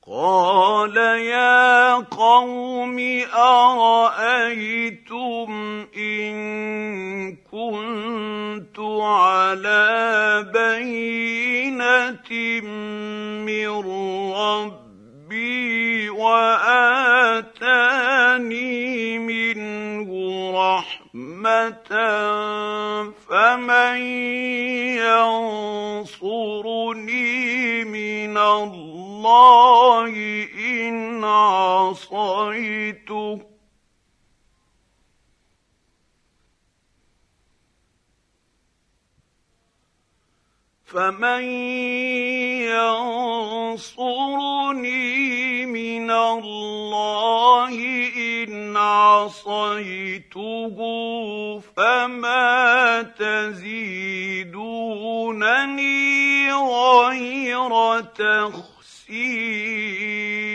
قال يا قوم أرأيتم إن كنت على بينة من ربي وآتاني منه رحمة فمن ينصرني من الله إن عصيته فما تزيدونني غير تخسير.